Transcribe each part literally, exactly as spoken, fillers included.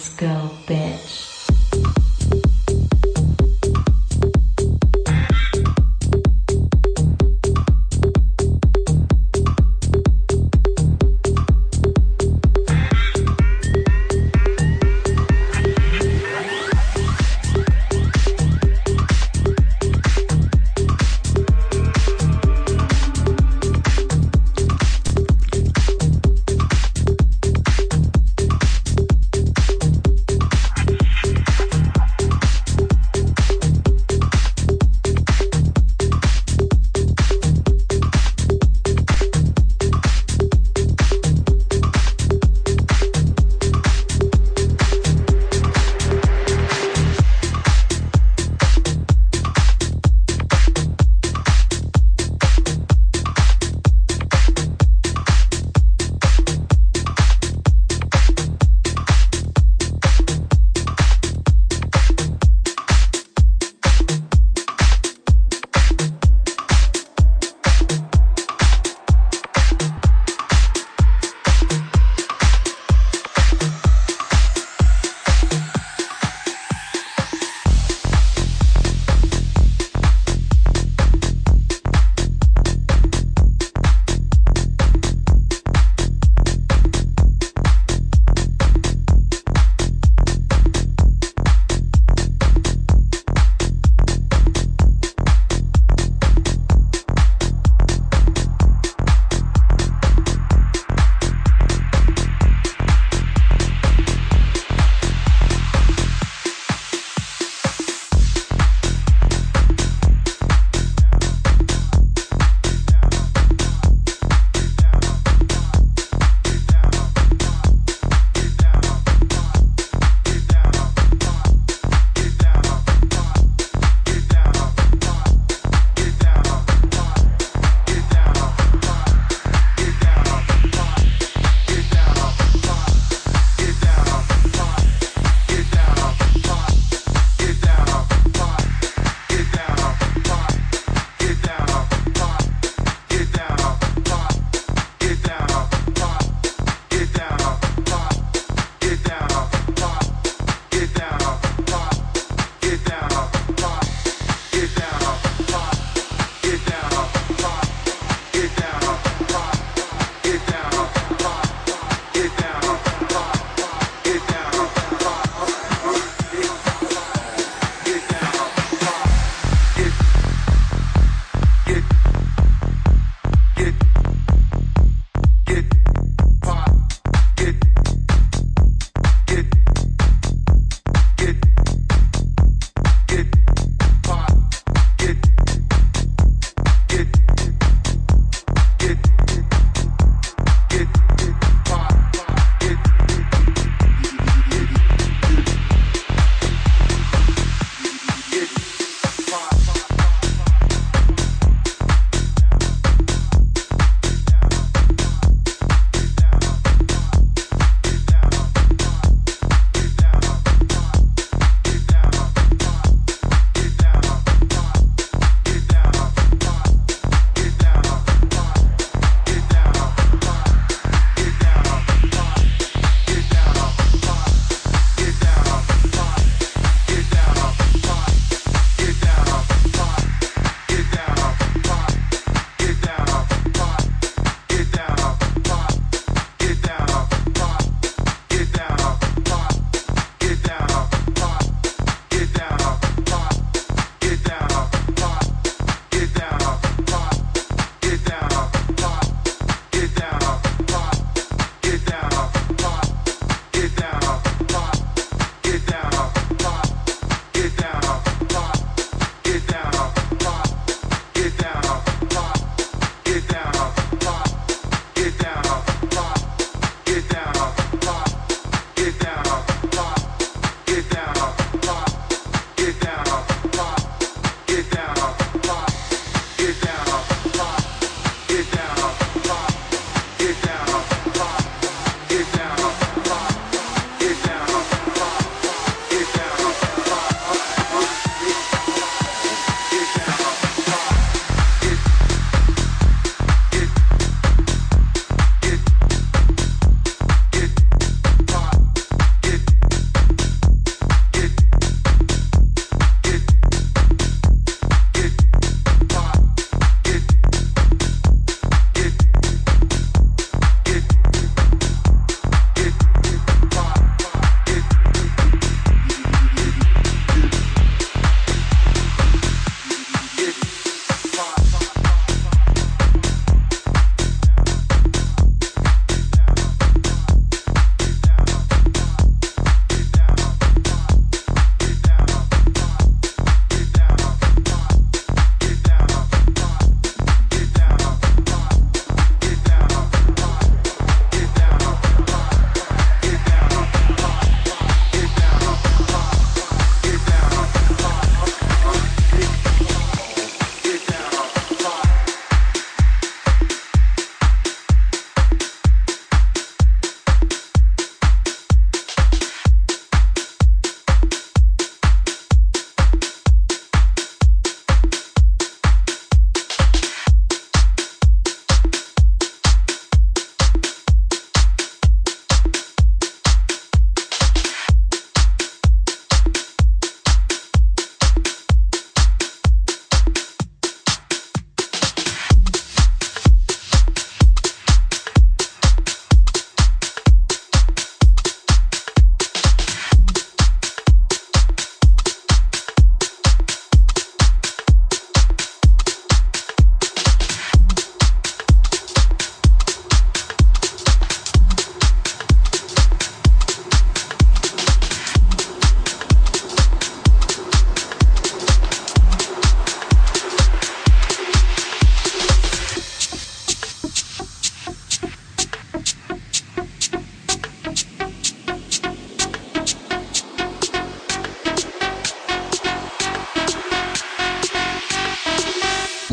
Let's go, bitch.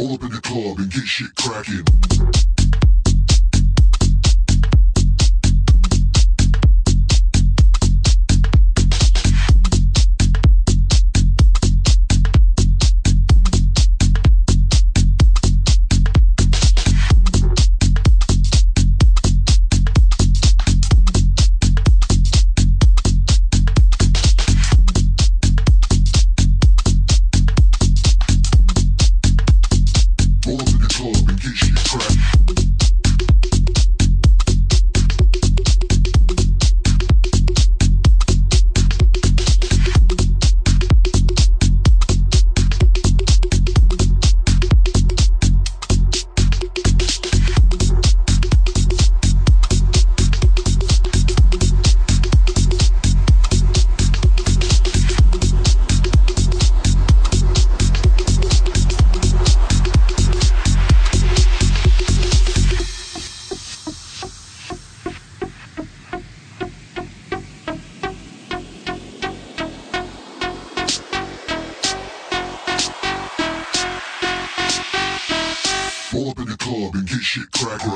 Pull up in the club and get shit cracking. Pull up in the club and get shit cracking.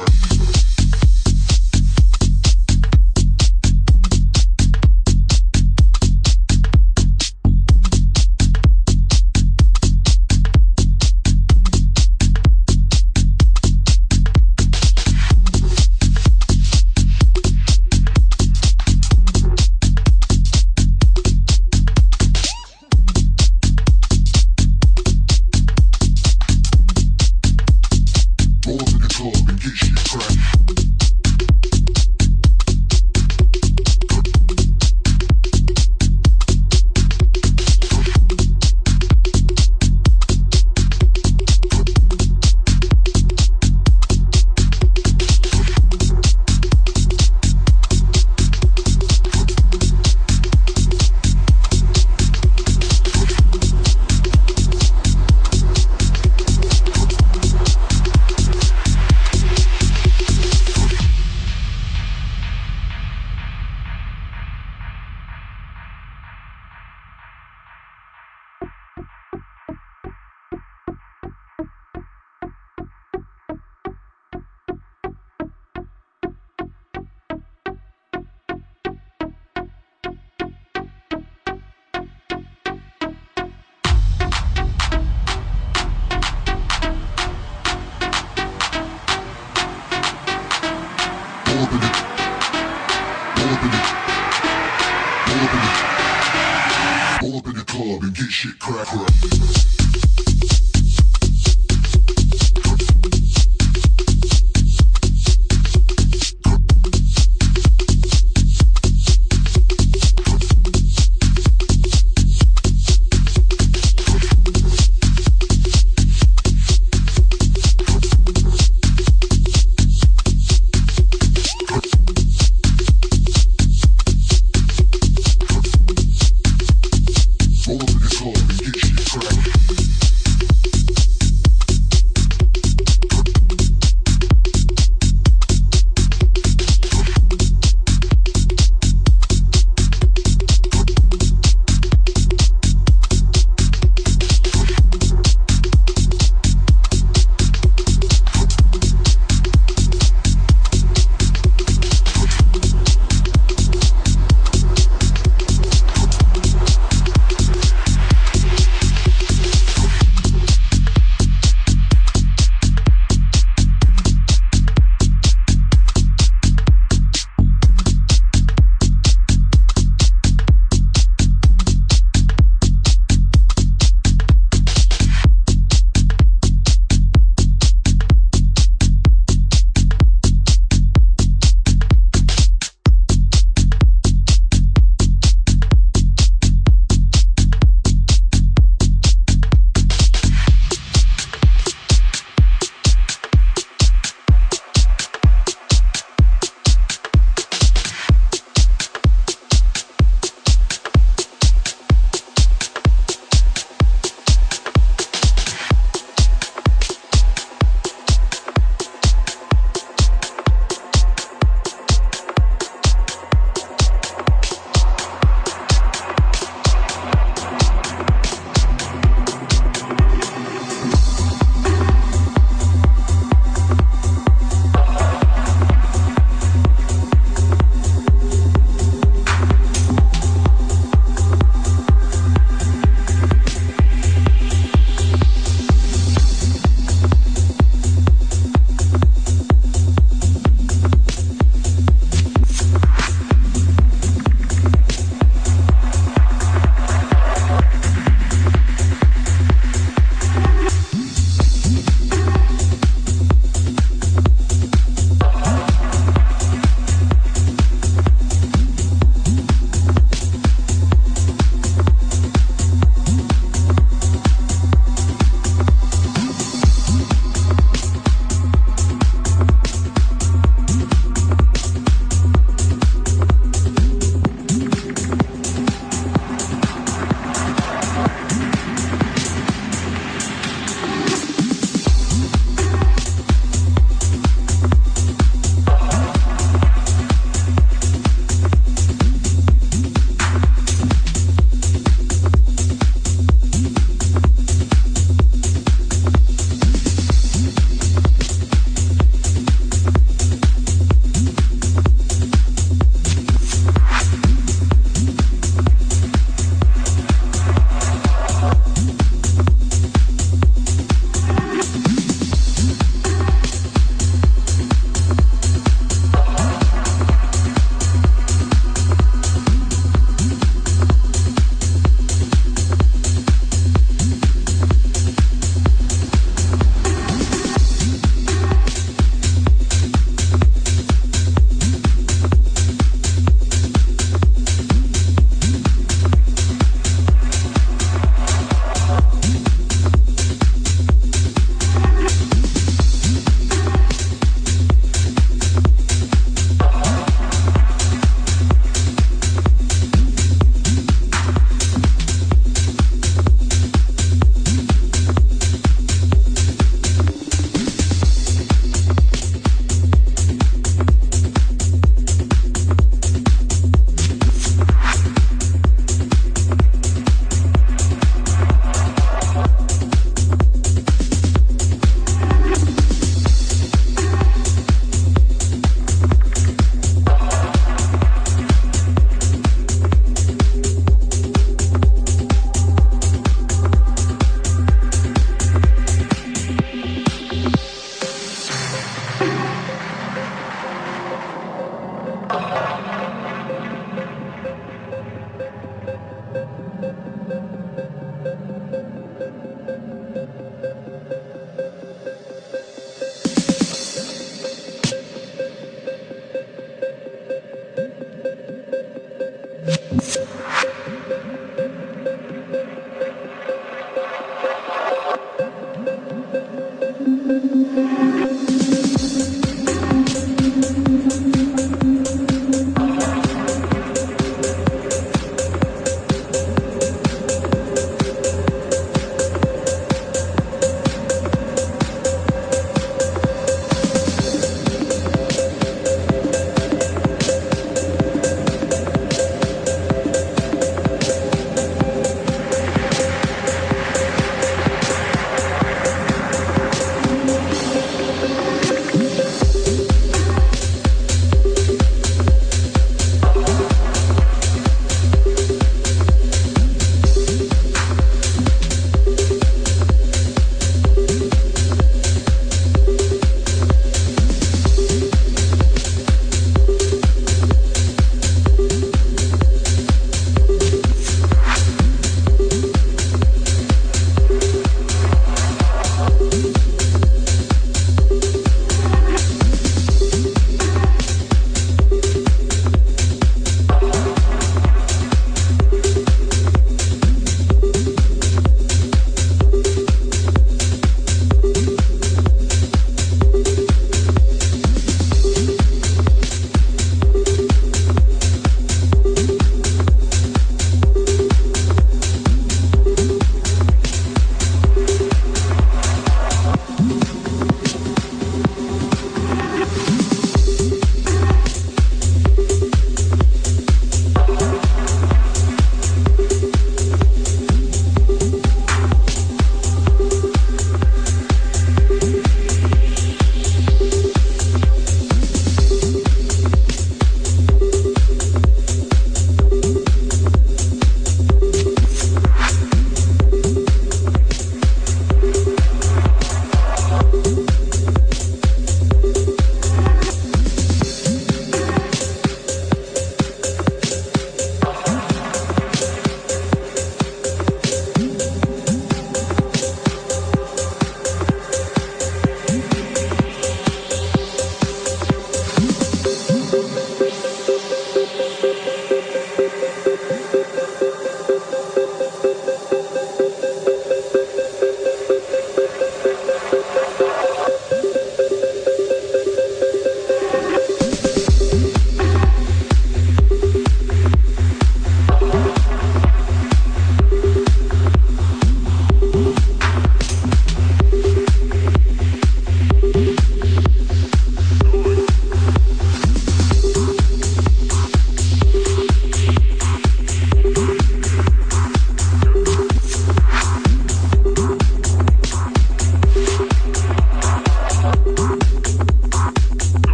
Pull up in the club and get shit cracking.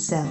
yourself.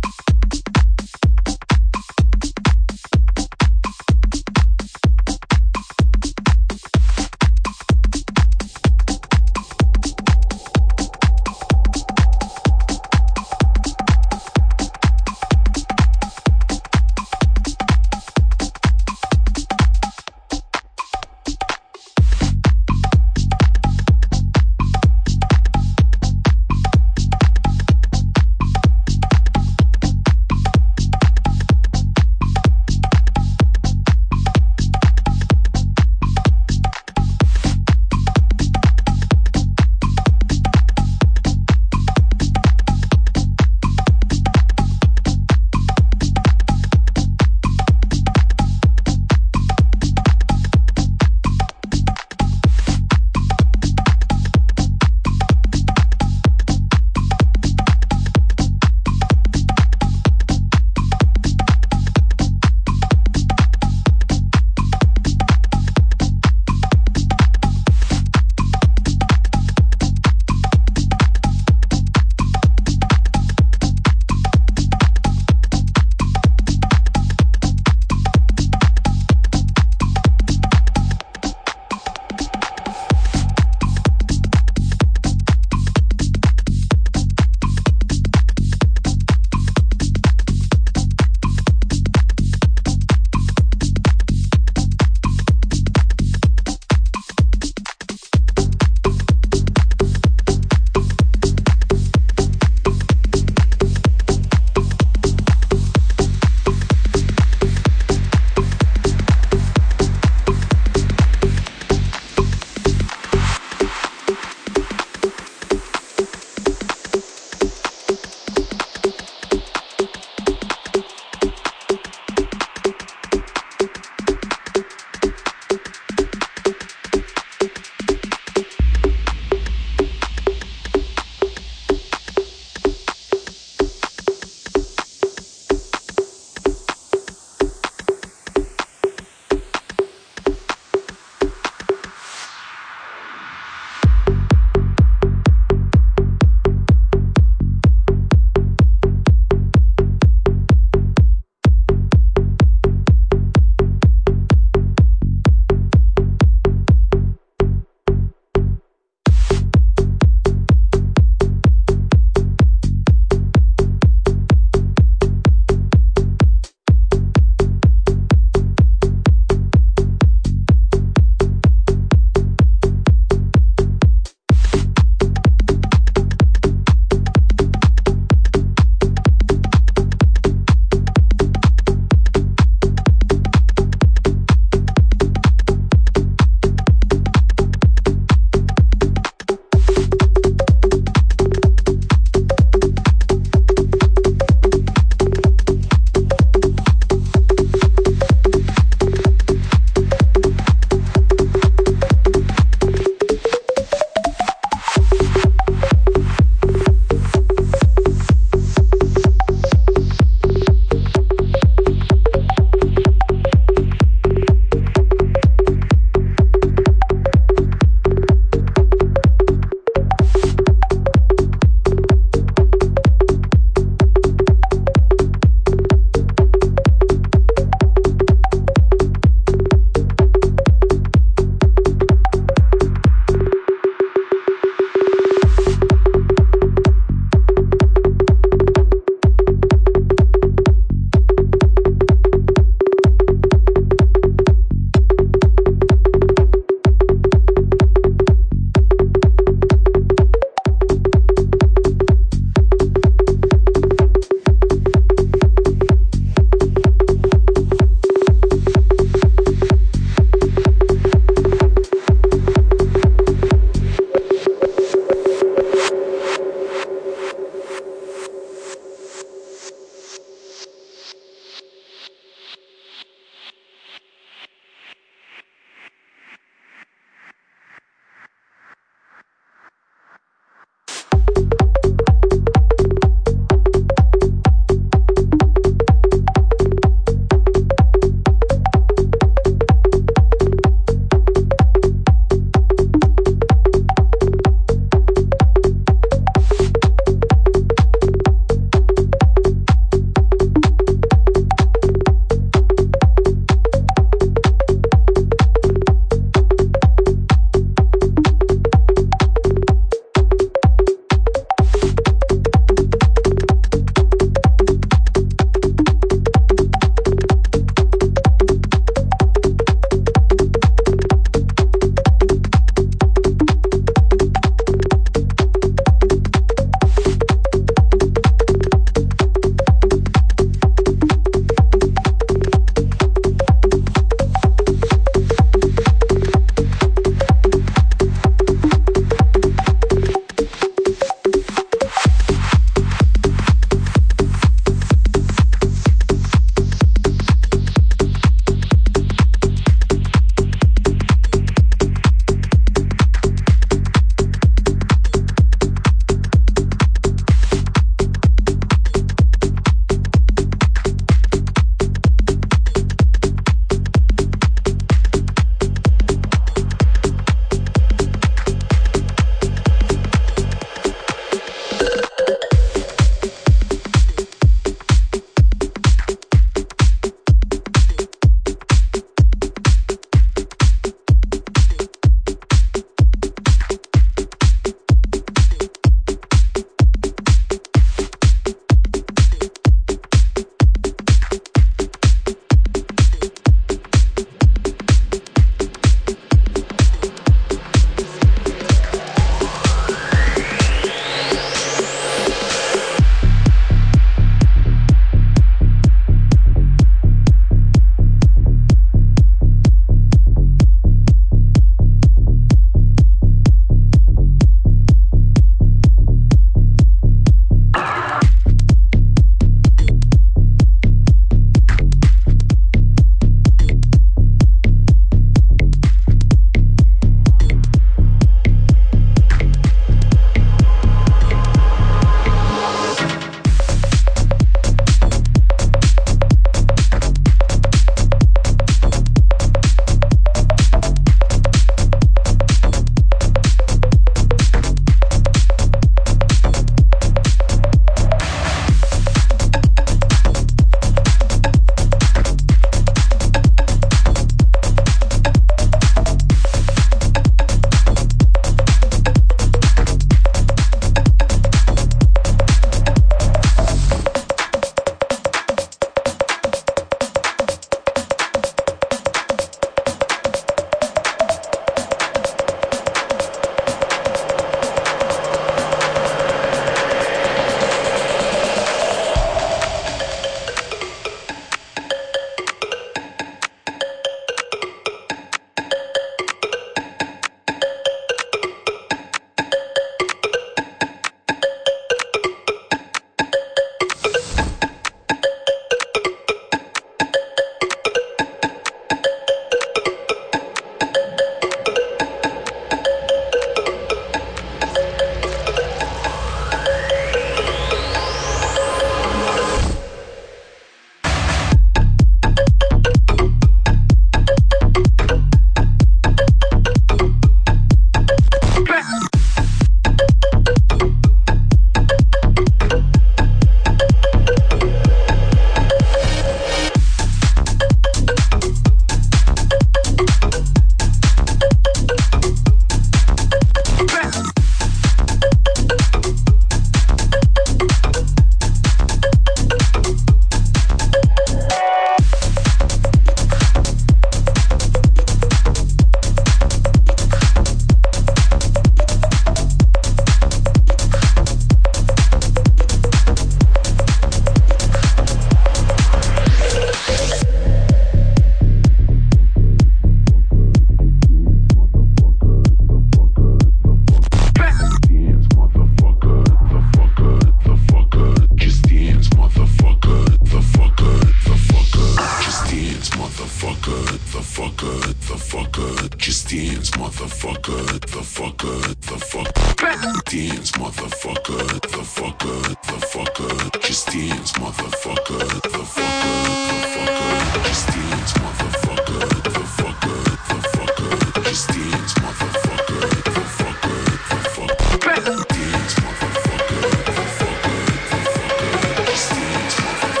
the fucker, the fucker, just dance, motherfucker, the fucker, the fucker, dance, motherfucker, the fucker, the fucker, just dance, motherfucker, the fucker, the fucker, just dance, motherfucker, the fucker, the fucker, just dance, motherfucker, the fucker, the fucker, dance, motherfucker, the fucker, the fucker, just dance, motherfucker.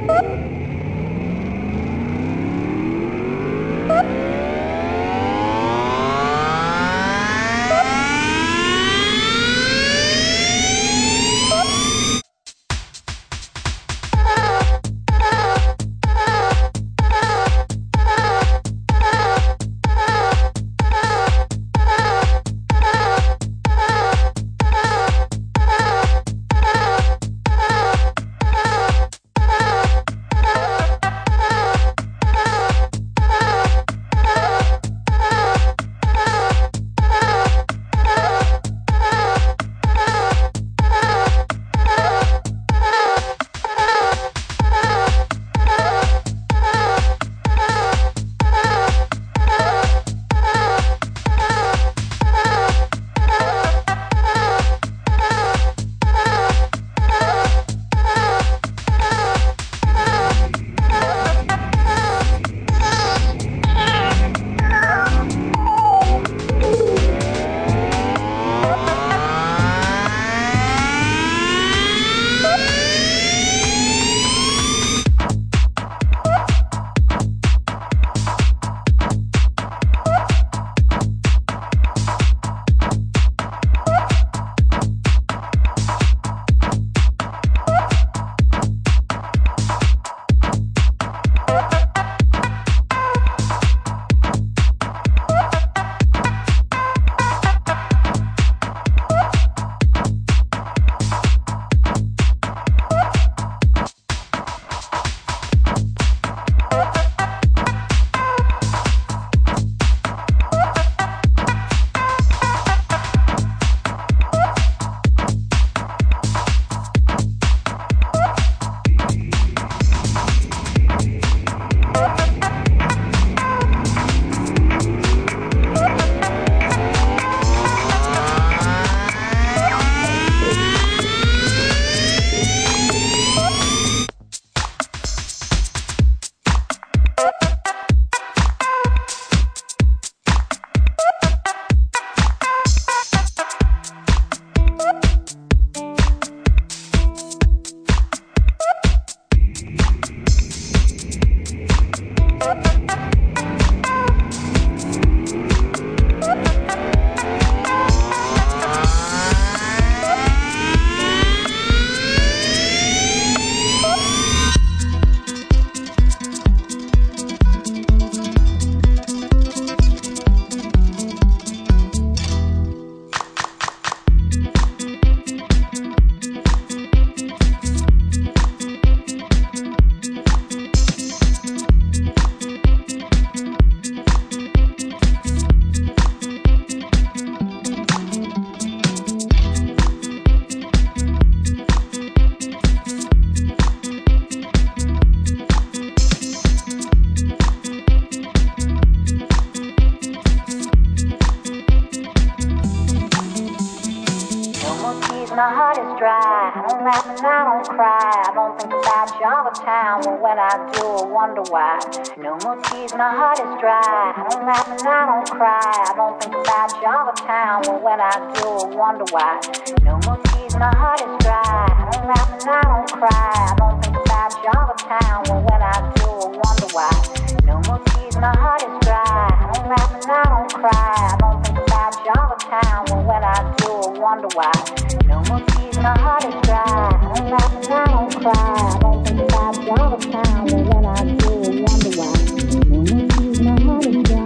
my heart is dry. I don't laugh and I don't cry. I don't think about you all the time. But when I do, I wonder why. No more tears, my heart is dry. I don't laugh and I don't cry. I don't think about you all the time. But when I do, I wonder why. No more tears, my heart is dry. I don't laugh and I don't cry. I don't think about you all the time. But when I do, I wonder why. No more tears, my heart is dry. I don't laugh and I don't cry. I don't think about you all the time. But when I do, I wonder why. No more tears, my heart is dry. I don't laugh and I don't cry. I don't think about you all the time. But when I do, I wonder why. No more tears, my heart is dry.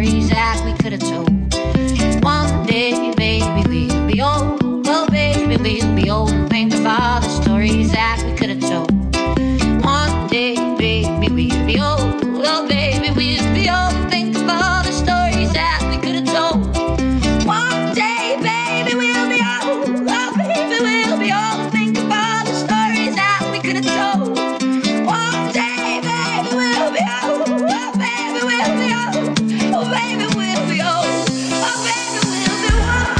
We'll we'll be old and think of all the stories that we could have told. One day, baby, we'll be old. Oh, baby, we'll be old and think of all the stories that we could have told. One day, baby, we'll be old. Oh, baby, we'll be old and think of all the stories that we could have told. One day, baby, we'll be old. Oh, baby, we'll be old. Oh, baby, we'll be old. Oh, baby, we'll be old.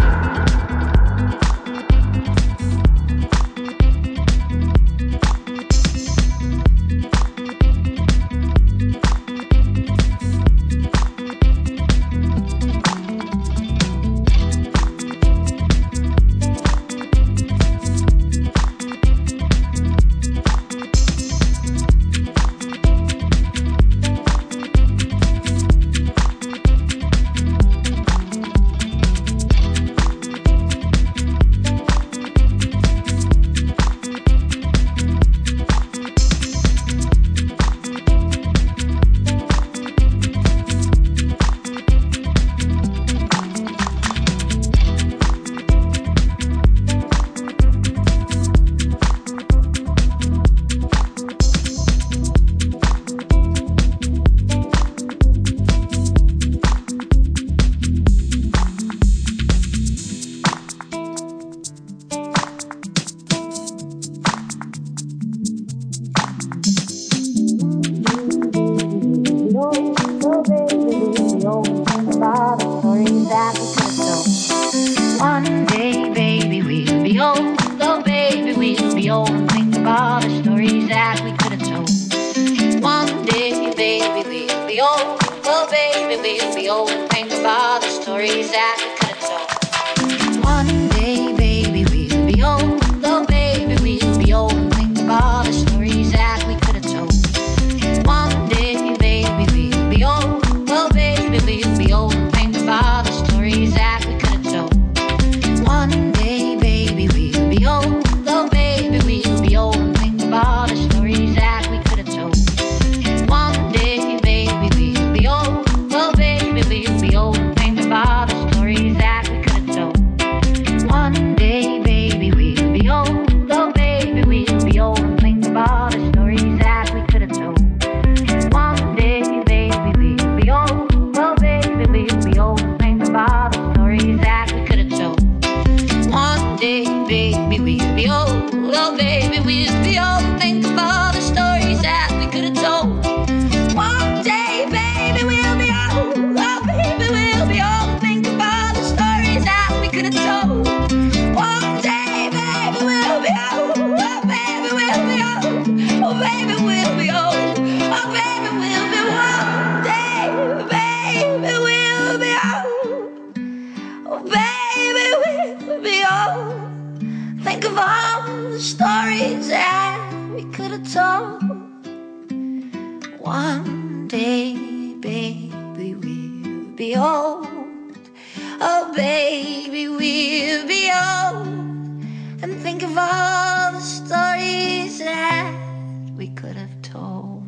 One day, baby, we'll be old. Oh, baby, we'll be old and think of all the stories that we could have told. One day, baby, we'll be old. Oh, baby, we'll be old and think of all the stories that we could have told. One day, baby, we'll be old. Oh, baby, we'll be old and think of all the stories that we could have told. One day, baby, we'll be old. Oh, baby, we'll be old and think of all the stories that we could have told. One day, baby, we'll be old. Oh, baby, we'll be old and think of all the stories that we could have told. One day, baby, we'll be old. Oh, baby, we'll be old and think of all the stories that we could have told. One day, baby, we'll be old. Oh, baby, we'll be old and think of all the stories that we could have told. One day, baby, we'll be old. Oh, baby, we'll be old and think of all the stories that we could have told. One day, baby, we'll be old. Oh, baby, we'll be old and think of all the stories that we could have told. One day, baby, we'll be old. Oh, baby, we'll be old and think of all the stories that we could have told. One day, baby, we'll be old. Oh, baby, we'll be old. Oh, baby, we'll be old. Oh, baby, we'll be one day, baby, we'll be old. Oh, baby, we'll be old. Think of all the stories that we could have told. One day, baby, we'll be old. Oh, baby, we'll be old. And think of all the stories that we could have told.